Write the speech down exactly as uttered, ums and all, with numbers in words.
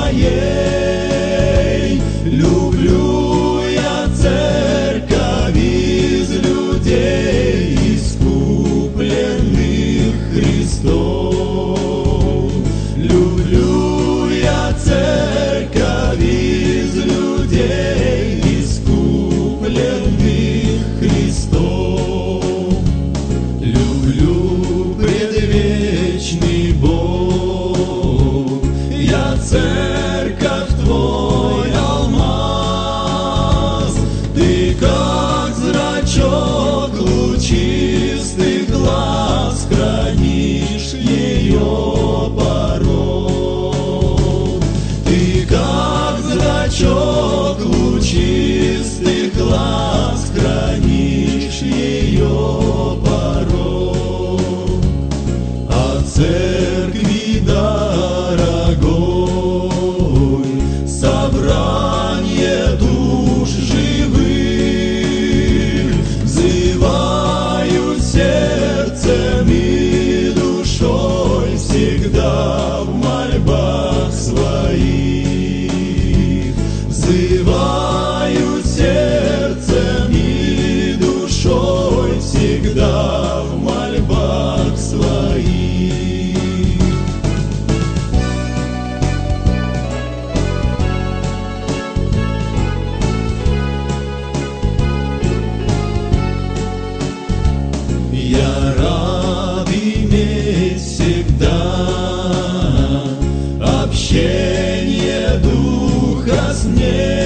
Твоей. Люблю я церковь из людей, искупленных Христом. Люблю я церковь из людей, искупленных Христом. Люблю предвечный Бог, я церковь Твой алмаз. Ты как зрачок лучистых глаз, хранишь ее порог. Ты как зрачок лучистых глаз, хранишь ее порог. От церкви дорогой собрание душ живых, взываю сердцем и душой всегда в мольбах своих. Взываю сердцем и душой всегда в мольбах своих. Я рад иметь всегда общение Духа с ней.